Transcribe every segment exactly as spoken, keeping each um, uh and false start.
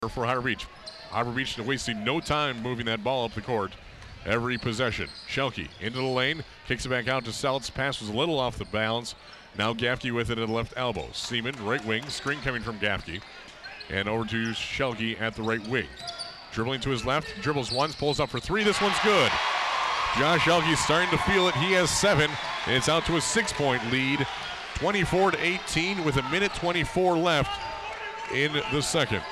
for Harbor Beach. Harbor Beach wasting no time moving that ball up the court every possession. Schelke into the lane, kicks it back out to Seltz. Pass was a little off the balance. Now Gaffke with it at the left elbow. Seaman, right wing, screen coming from Gaffke. And over to Schelke at the right wing. Dribbling to his left, dribbles once, pulls up for three. This one's good. Josh Schelke starting to feel it. He has seven, and it's out to a six-point lead. twenty-four to eighteen with a minute twenty-four left in the second.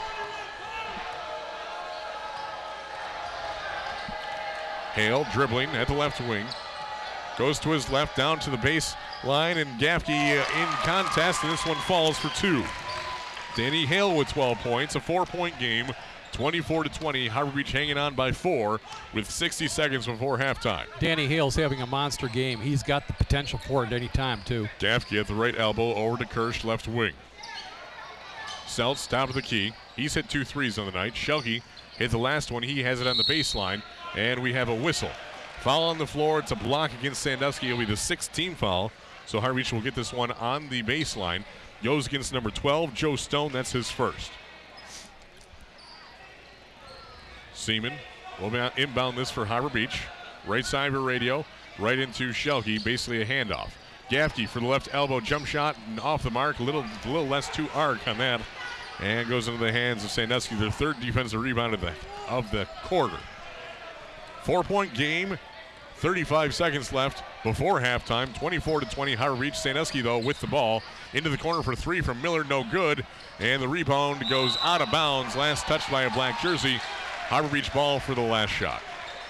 Hale dribbling at the left wing. Goes to his left, down to the baseline, and Gaffke uh, in contest, and this one falls for two. Danny Hale with twelve points, a four-point game, twenty-four to twenty. Harbor Beach hanging on by four with sixty seconds before halftime. Danny Hale's having a monster game. He's got the potential for it at any time, too. Gaffke at the right elbow, over to Kirsch, left wing. Seltz, top of the key. He's hit two threes on the night. Schelke hit the last one. He has it on the baseline, and we have a whistle. Foul on the floor. It's a block against Sandusky. It'll be the sixth team foul, so Harbor Beach will get this one on the baseline. Goes against number twelve, Joe Stone. That's his first. Seaman will inbound this for Harbor Beach. Right side of a radio, right into Schelke, basically a handoff. Gaffke for the left elbow, jump shot, and off the mark. A little, little less to arc on that. And goes into the hands of Sandusky, their third defensive rebound of the, of the quarter. Four-point game, thirty-five seconds left before halftime. twenty-four to twenty, Harbor Beach. Sandusky, though, with the ball. Into the corner for three from Miller, no good. And the rebound goes out of bounds. Last touched by a black jersey. Harbor Beach ball for the last shot.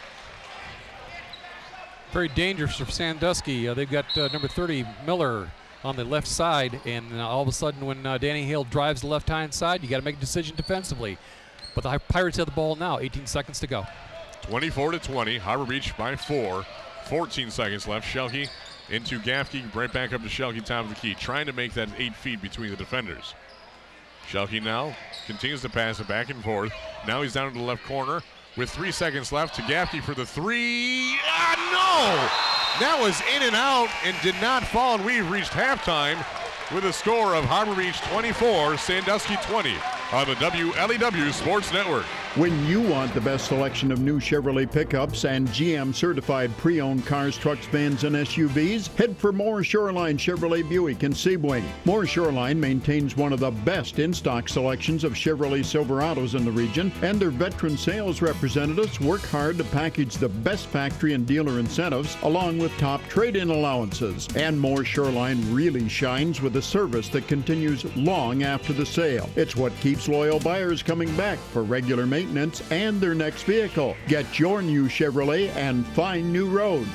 Very dangerous for Sandusky. Uh, they've got uh, number thirty, Miller, on the left side, and uh, all of a sudden when uh, Danny Hale drives the left-hand side, you got to make a decision defensively. But the Pirates have the ball now, eighteen seconds to go. twenty-four to twenty, Harbor Beach by four. fourteen seconds left. Schelke into Gaffke, right back up to Schelke, top of the key, trying to make that eight feet between the defenders. Schelke now continues to pass it back and forth. Now he's down to the left corner with three seconds left to Gaffke for the three. Ah, no! That was in and out and did not fall, and we've reached halftime with a score of Harbor Beach twenty-four, Sandusky twenty on the W L E W Sports Network. When you want the best selection of new Chevrolet pickups and G M certified pre-owned cars, trucks, vans, and S U Vs, head for Moore Shoreline Chevrolet Buick in Sebring. Moore Shoreline maintains one of the best in-stock selections of Chevrolet Silverados in the region, and their veteran sales representatives work hard to package the best factory and dealer incentives along with top trade-in allowances. And Moore Shoreline really shines with a service that continues long after the sale. It's what keeps loyal buyers coming back for regular maintenance maintenance and their next vehicle. Get your new Chevrolet and find new roads.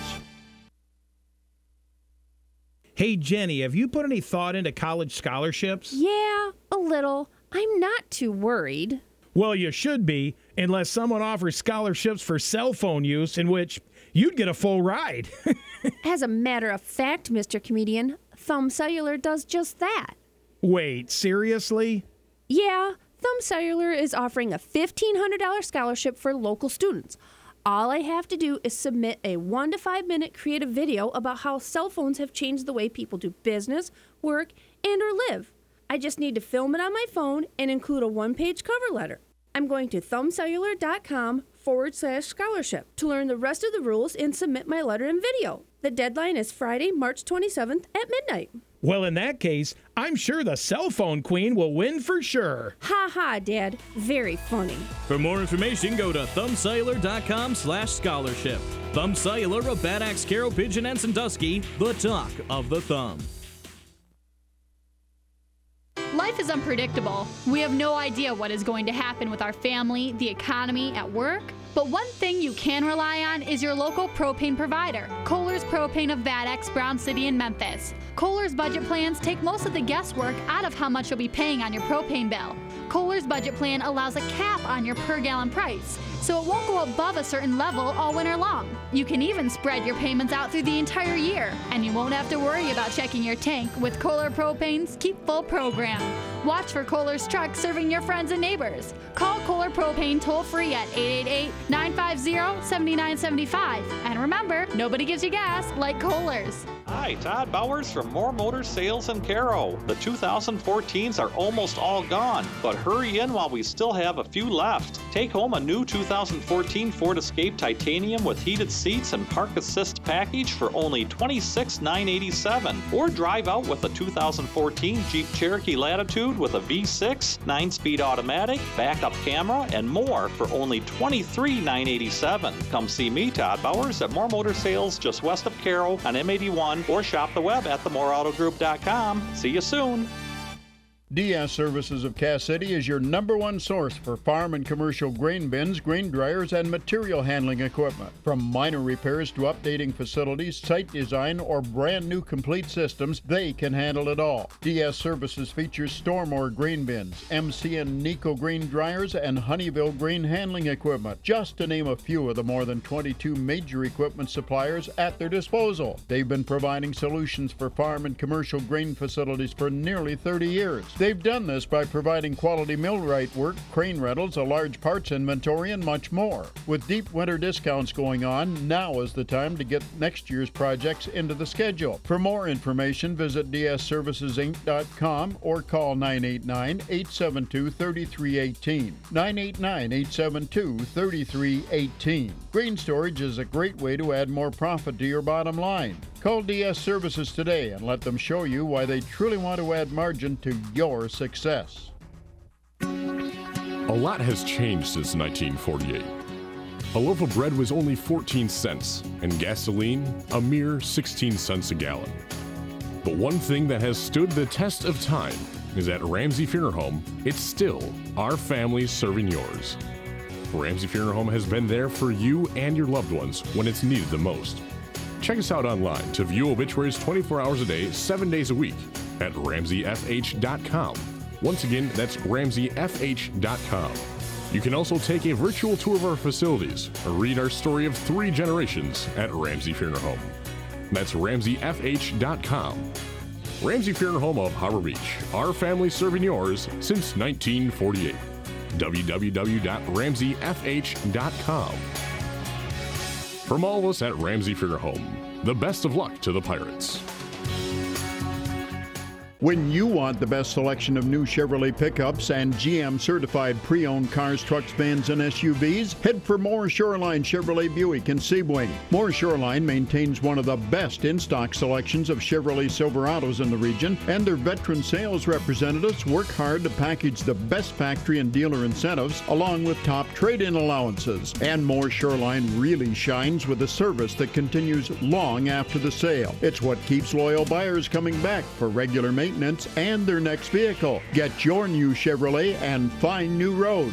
Hey, Jenny, have you put any thought into college scholarships? Yeah, a little. I'm not too worried. Well, you should be, unless someone offers scholarships for cell phone use in which you'd get a full ride. As a matter of fact, Mister Comedian, Thumb Cellular does just that. Wait, seriously? Yeah. Thumb Cellular is offering a fifteen hundred dollars scholarship for local students. All I have to do is submit a one to five minute creative video about how cell phones have changed the way people do business, work, and or live. I just need to film it on my phone and include a one-page cover letter. I'm going to thumbcellular.com forward slash scholarship to learn the rest of the rules and submit my letter and video. The deadline is Friday, March twenty-seventh at midnight. Well, in that case, I'm sure the cell phone queen will win for sure. Ha ha, Dad. Very funny. For more information, go to thumbcellular.com slash scholarship. Thumb Cellular of Bad Axe, Carroll, Pigeon, and Sandusky, the talk of the thumb. Life is unpredictable. We have no idea what is going to happen with our family, the economy, at work. But one thing you can rely on is your local propane provider, Kohler's Propane of Bad Axe, Brown City, and Memphis. Kohler's budget plans take most of the guesswork out of how much you'll be paying on your propane bill. Kohler's budget plan allows a cap on your per gallon price, so it won't go above a certain level all winter long. You can even spread your payments out through the entire year, and you won't have to worry about checking your tank with Kohler Propane's Keep Full program. Watch for Kohler's truck serving your friends and neighbors. Call Kohler Propane toll-free at eight eight eight, nine five zero, seven nine seven five. And remember, nobody gives you gas like Kohler's. Hi, Todd Bowers from More Motor Sales in Caro. The two thousand fourteens are almost all gone, but hurry in while we still have a few left. Take home a new two thousand fourteen Ford Escape Titanium with heated seats and park assist package for only twenty-six thousand nine hundred eighty-seven dollars. Or drive out with a two thousand fourteen Jeep Cherokee Latitude with a V six, nine-speed automatic, backup camera, and more for only twenty-three thousand nine hundred eighty-seven dollars. Come see me, Todd Bowers, at More Motor Sales just west of Caro on M eighty-one, or shop the web at the more auto group dot com. See you soon. D S Services of Cass City is your number one source for farm and commercial grain bins, grain dryers, and material handling equipment. From minor repairs to updating facilities, site design, or brand new complete systems, they can handle it all. D S Services features Stormore grain bins, M C and Nico grain dryers, and Honeyville grain handling equipment, just to name a few of the more than twenty-two major equipment suppliers at their disposal. They've been providing solutions for farm and commercial grain facilities for nearly thirty years. They've done this by providing quality millwright work, crane rentals, a large parts inventory, and much more. With deep winter discounts going on, now is the time to get next year's projects into the schedule. For more information, visit d s services inc dot com or call nine eight nine, eight seven two, three three one eight. nine eight nine, eight seven two, three three one eight. Grain storage is a great way to add more profit to your bottom line. Call D S Services today and let them show you why they truly want to add margin to your success. A lot has changed since nineteen forty-eight. A loaf of bread was only fourteen cents, and gasoline a mere sixteen cents a gallon. But one thing that has stood the test of time is at Ramsey Funeral Home, it's still our family serving yours. Ramsey Funeral Home has been there for you and your loved ones when it's needed the most. Check us out online to view obituaries twenty-four hours a day, seven days a week at ramsey f h dot com. Once again, that's ramsey f h dot com. You can also take a virtual tour of our facilities or read our story of three generations at Ramsey Funeral Home. That's ramsey f h dot com. Ramsey Funeral Home of Harbor Beach, our family serving yours since nineteen forty-eight. w w w dot ramsey f h dot com. From all of us at Ramsey Funeral Home, the best of luck to the Pirates. When you want the best selection of new Chevrolet pickups and G M certified pre-owned cars, trucks, vans, and S U Vs, head for Moore Shoreline Chevrolet Buick in Sebring. Moore Shoreline maintains one of the best in-stock selections of Chevrolet Silverados in the region, and their veteran sales representatives work hard to package the best factory and dealer incentives along with top trade-in allowances. And Moore Shoreline really shines with a service that continues long after the sale. It's what keeps loyal buyers coming back for regular maintenance and their next vehicle. Get your new Chevrolet and find new roads.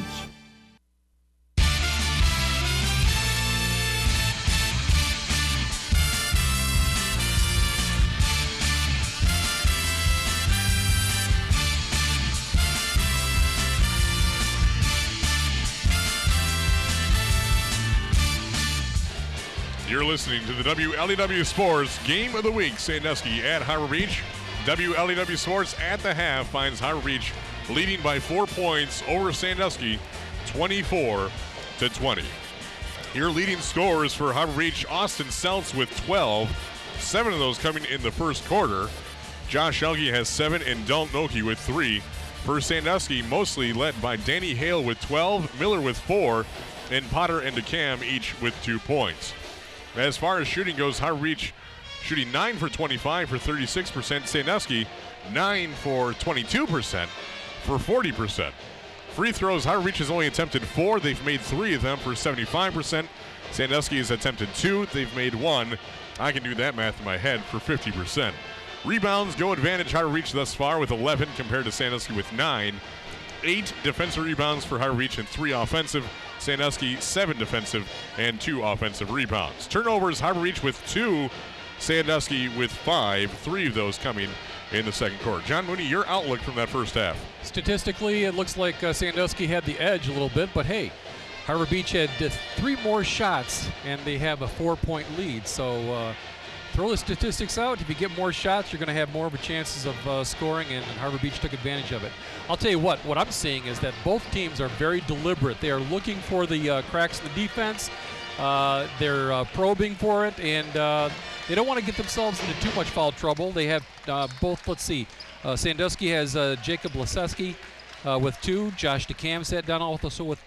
You're listening to the W L E W Sports Game of the Week. Sandusky at Harbor Beach. W L E W Sports at the half finds Harbor Beach leading by four points over Sandusky, twenty-four to twenty. Your leading scorers for Harbor Beach, Austin Seltz with twelve, seven of those coming in the first quarter. Josh Elke has seven and Dalton Oki with three. For Sandusky, mostly led by Danny Hale with twelve, Miller with four, and Potter and DeCam each with two points. As far as shooting goes, Harbor Beach shooting nine for twenty-five for thirty-six percent. Sandusky, nine for twenty-two percent for forty percent. Free throws, Harbor Beach has only attempted four. They've made three of them for seventy-five percent. Sandusky has attempted two. They've made one. I can do that math in my head for fifty percent. Rebounds go advantage Harbor Beach thus far with eleven compared to Sandusky with nine. Eight defensive rebounds for Harbor Beach and three offensive. Sandusky, seven defensive and two offensive rebounds. Turnovers, Harbor Beach with two. Sandusky with five, three of those coming in the second quarter. John Mooney, your outlook from that first half. Statistically, it looks like uh, Sandusky had the edge a little bit, but hey, Harbor Beach had uh, three more shots, and they have a four-point lead. So uh, throw the statistics out. If you get more shots, you're going to have more of a chances of uh, scoring, and, and Harbor Beach took advantage of it. I'll tell you what, what I'm seeing is that both teams are very deliberate. They are looking for the uh, cracks in the defense. Uh, they're uh, probing for it, and uh, they don't want to get themselves into too much foul trouble. They have uh, both, let's see, uh, Sandusky has uh, Jacob Laseski uh, with two. Josh DeCam sat down also with